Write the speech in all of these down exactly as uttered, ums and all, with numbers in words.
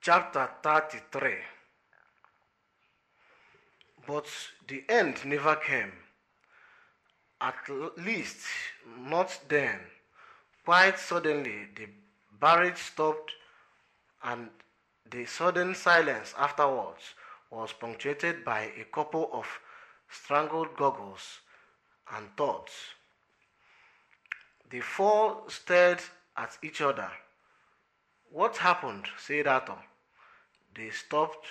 Chapter thirty-three. But the end never came. At least not then. Quite suddenly the barrage stopped, and the sudden silence afterwards was punctuated by a couple of strangled gurgles and thoughts. The four stared at each other. "What happened?" said Arthur. "They stopped,"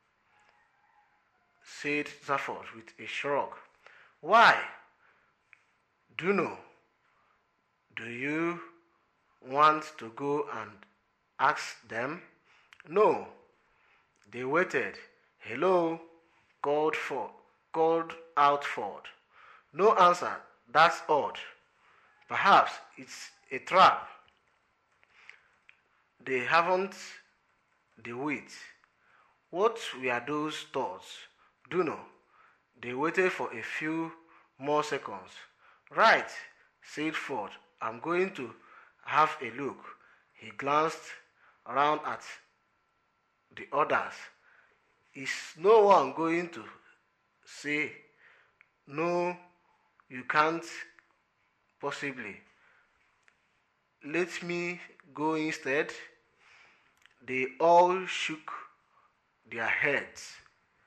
said Zafford with a shrug. "Why?" "Dunno. Do you want to go and ask them?" "No." They waited. "Hello," called for, called out Ford. "No answer. That's odd. Perhaps it's a trap. They haven't the wit." "What were those thoughts?" "Dunno." They waited for a few more seconds. "Right," said Ford. "I'm going to have a look." He glanced round at the others. "Is no one going to say?" "No, you can't possibly." "Let me go instead?" They all shook their heads.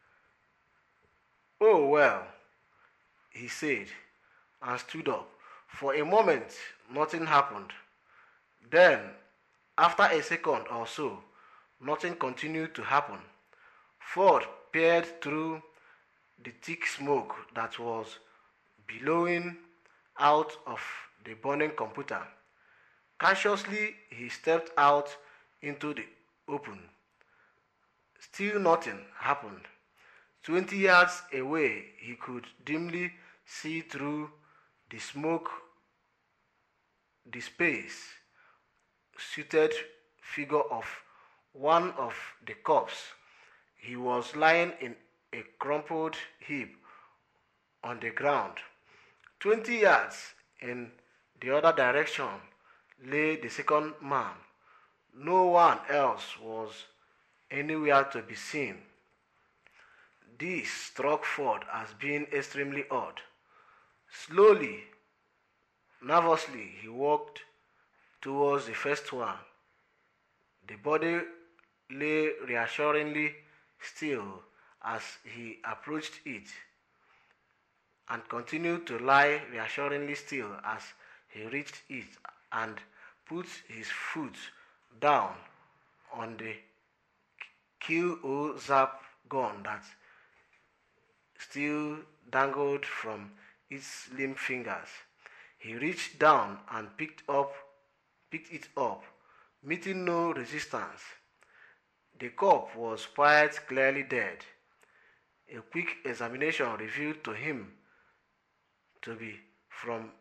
"Oh, well," he said, and stood up. For a moment, nothing happened. Then, after a second or so, nothing continued to happen. Ford peered through the thick smoke that was billowing out of the burning computer. Cautiously, he stepped out into the open. Still nothing happened. Twenty yards away, he could dimly see through the smoke the space-suited figure of one of the cops. He was lying in a crumpled heap on the ground. Twenty yards in the other direction lay the second man. No one else was anywhere to be seen. This struck Ford as being extremely odd. Slowly, nervously, he walked towards the first one. The body lay reassuringly still as he approached it, and continued to lie reassuringly still as he reached it and put his foot down on the kill-o-zap gun that still dangled from its slim fingers. He reached down and picked up, picked it up, meeting no resistance. The cop was quite clearly dead. A quick examination revealed to him to be from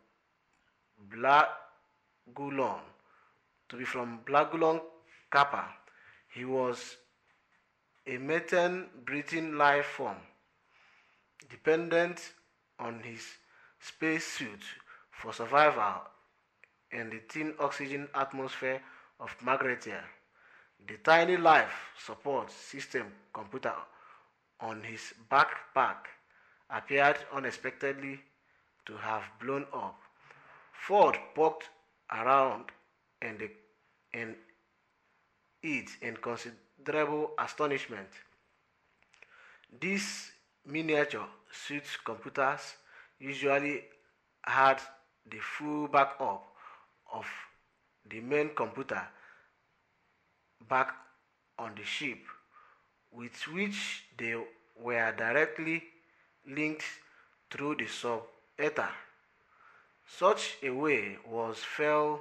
Blagulon, to be from Blagulon Kappa. He was a methane-breathing life form, dependent on his spacesuit for survival in the thin oxygen atmosphere of Margretia. The tiny life support system computer on his backpack appeared unexpectedly to have blown up. Ford poked around in, the, in it in considerable astonishment. These miniature suit computers usually had the full backup of the main computer back on the ship, with which they were directly linked through the sub-ether. Such a way was fail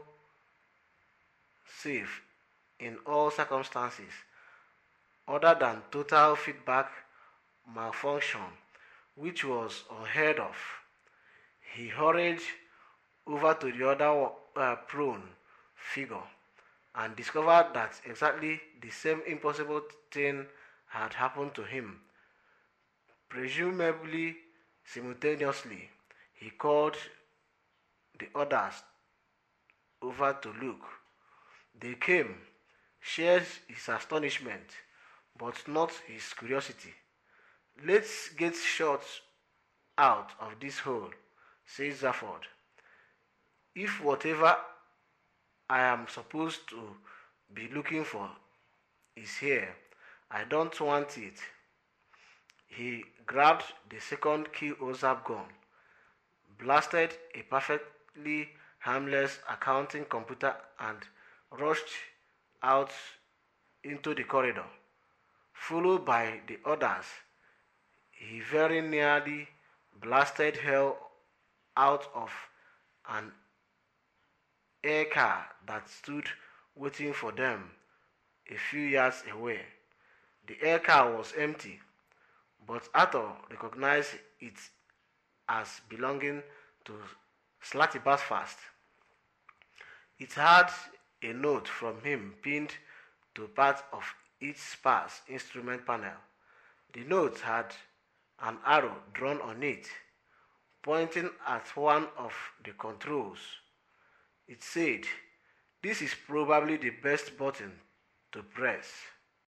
safe in all circumstances other than total feedback malfunction, which was unheard of. He hurried over to the other uh, prone figure and discovered that exactly the same impossible thing had happened to him. Presumably simultaneously, he called the others over to look. They came, shared his astonishment, but not his curiosity. "Let's get shot out of this hole," said Zafford. "If whatever I am supposed to be looking for is here, I don't want it." He grabbed the second Key Ozap gun, blasted a perfectly harmless accounting computer, and rushed out into the corridor. Followed by the others, he very nearly blasted hell out of an air car that stood waiting for them a few yards away. The air car was empty, but Arthur recognized it as belonging to Slatty Fast. It had a note from him pinned to part of each sparse instrument panel. The note had an arrow drawn on it, pointing at one of the controls. It said, "This is probably the best button to press."